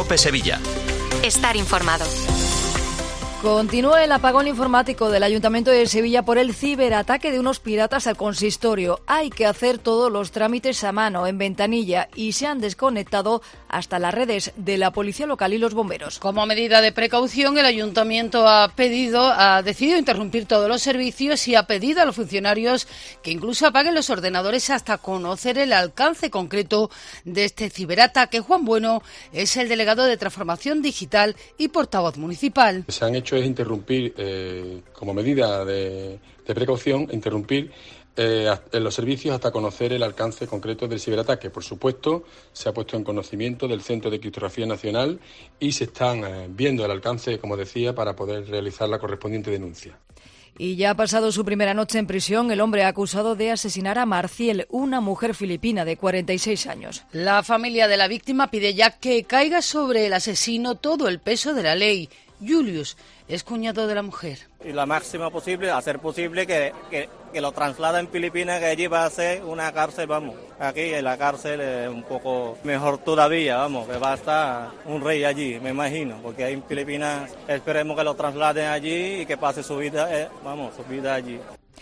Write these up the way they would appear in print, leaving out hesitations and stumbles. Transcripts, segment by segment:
COPE Sevilla. Estar informado. Continúa el apagón informático del Ayuntamiento de Sevilla por el ciberataque de unos piratas al consistorio. Hay que hacer todos los trámites a mano, en ventanilla, y se han desconectado hasta las redes de la policía local y los bomberos. Como medida de precaución, el Ayuntamiento ha decidido interrumpir todos los servicios y ha pedido a los funcionarios que incluso apaguen los ordenadores hasta conocer el alcance concreto de este ciberataque. Juan Bueno es el delegado de Transformación Digital y portavoz municipal. Se han hecho es interrumpir, como medida de precaución, interrumpir los servicios hasta conocer el alcance concreto del ciberataque. Por supuesto, se ha puesto en conocimiento del Centro de Criptografía Nacional y se están viendo el alcance, como decía, para poder realizar la correspondiente denuncia. Y ya ha pasado su primera noche en prisión el hombre acusado de asesinar a Marciel, una mujer filipina de 46 años. La familia de la víctima pide ya que caiga sobre el asesino todo el peso de la ley. Julius es cuñado de la mujer. Y lo máximo posible, hacer posible que lo trasladen en Filipinas, que allí va a ser una cárcel, vamos. Aquí en la cárcel es un poco mejor todavía, vamos, que va a estar un rey allí, me imagino, porque ahí en Filipinas esperemos que lo trasladen allí y que pase su vida allí.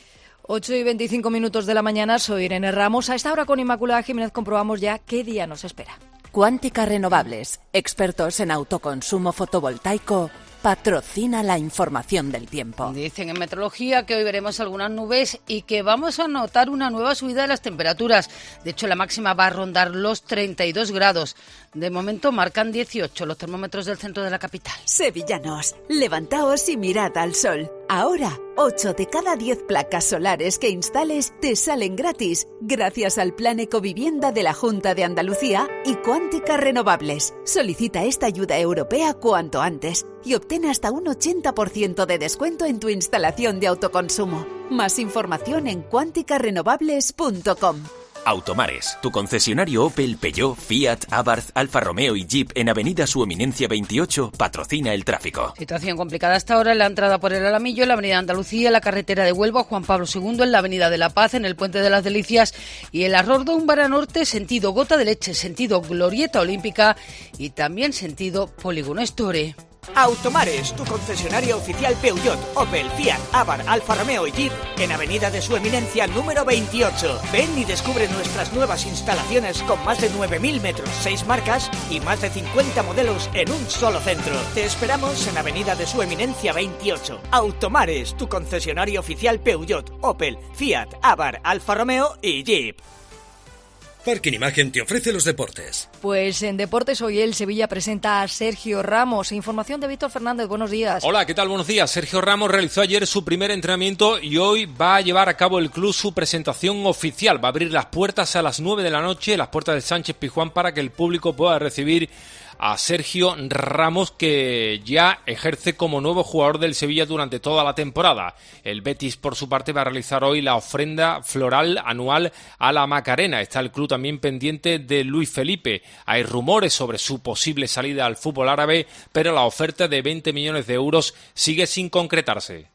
8:25 de la mañana, soy Irene Ramos. A esta hora con Inmaculada Jiménez comprobamos ya qué día nos espera. Cuántica Renovables, expertos en autoconsumo fotovoltaico, patrocina la información del tiempo. Dicen en meteorología que hoy veremos algunas nubes y que vamos a notar una nueva subida de las temperaturas. De hecho, la máxima va a rondar los 32 grados. De momento marcan 18 los termómetros del centro de la capital. Sevillanos, levantaos y mirad al sol. Ahora, 8 de cada 10 placas solares que instales te salen gratis, gracias al Plan Ecovivienda de la Junta de Andalucía y Cuántica Renovables. Solicita esta ayuda europea cuanto antes y obtén hasta un 80% de descuento en tu instalación de autoconsumo. Más información en cuanticarenovables.com. Automares, tu concesionario Opel, Peugeot, Fiat, Abarth, Alfa Romeo y Jeep en Avenida Su Eminencia 28 patrocina el tráfico. Situación complicada hasta ahora en la entrada por el Alamillo, en la Avenida Andalucía, en la carretera de Huelva, Juan Pablo II, en la Avenida de la Paz, en el Puente de las Delicias y en la Rordo Umbara Norte, sentido Gota de Leche, sentido Glorieta Olímpica y también sentido Polígono Store. Automares, tu concesionario oficial Peugeot, Opel, Fiat, Abarth, Alfa Romeo y Jeep en Avenida de Su Eminencia número 28. Ven y descubre nuestras nuevas instalaciones con más de 9.000 metros, 6 marcas y más de 50 modelos en un solo centro. Te esperamos en Avenida de Su Eminencia 28. Automares, tu concesionario oficial Peugeot, Opel, Fiat, Abarth, Alfa Romeo y Jeep. Parking Imagen te ofrece los deportes. Pues en Deportes hoy el Sevilla presenta a Sergio Ramos. Información de Víctor Fernández, buenos días. Hola, ¿qué tal? Buenos días. Sergio Ramos realizó ayer su primer entrenamiento y hoy va a llevar a cabo el club su presentación oficial. Va a abrir las puertas a las 9 de la noche, las puertas del Sánchez Pizjuán, para que el público pueda recibir a Sergio Ramos, que ya ejerce como nuevo jugador del Sevilla durante toda la temporada. El Betis, por su parte, va a realizar hoy la ofrenda floral anual a la Macarena. Está el club también pendiente de Luis Felipe. Hay rumores sobre su posible salida al fútbol árabe, pero la oferta de 20 millones de euros sigue sin concretarse.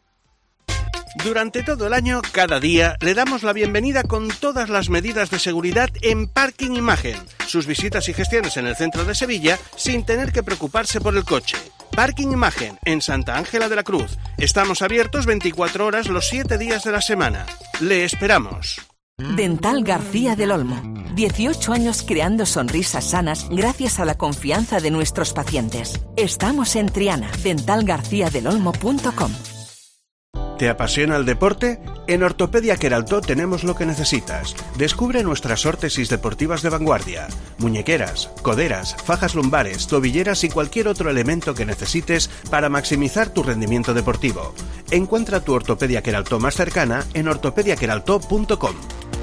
Durante todo el año, cada día, le damos la bienvenida con todas las medidas de seguridad en Parking Imagen. Sus visitas y gestiones en el centro de Sevilla sin tener que preocuparse por el coche. Parking Imagen, en Santa Ángela de la Cruz. Estamos abiertos 24 horas los 7 días de la semana. Le esperamos. Dental García del Olmo. 18 años creando sonrisas sanas gracias a la confianza de nuestros pacientes. Estamos en Triana. dentalgarciadelolmo.com. ¿Te apasiona el deporte? En Ortopedia Queraltó tenemos lo que necesitas. Descubre nuestras órtesis deportivas de vanguardia. Muñequeras, coderas, fajas lumbares, tobilleras y cualquier otro elemento que necesites para maximizar tu rendimiento deportivo. Encuentra tu Ortopedia Queraltó más cercana en ortopediaqueraltó.com.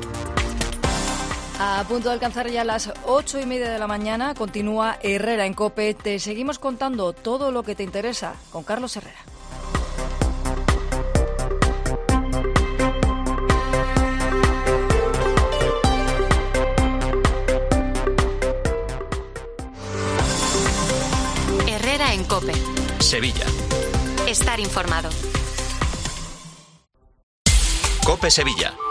A punto de alcanzar ya las 8:30 de la mañana, continúa Herrera en COPE. Te seguimos contando todo lo que te interesa con Carlos Herrera. Herrera en COPE. Sevilla. Estar informado. COPE Sevilla.